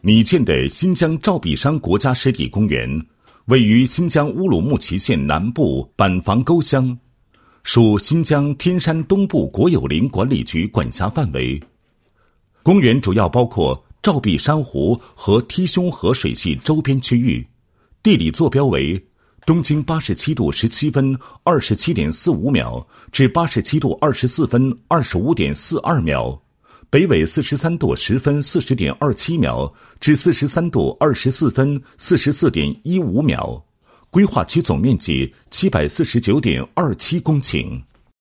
拟建的新疆照壁山国家湿地公园位于新疆乌鲁木齐县南部板房沟乡，属新疆天山东部国有林管理局管辖范围。公园主要包括照壁山湖和梯胸河水系周边区域，地理坐标为东经87度17分 27.45 秒至87度24分 25.42 秒，北纬43度10分 40.27 秒至43度24分 44.15 秒，规划区总面积749.27公顷。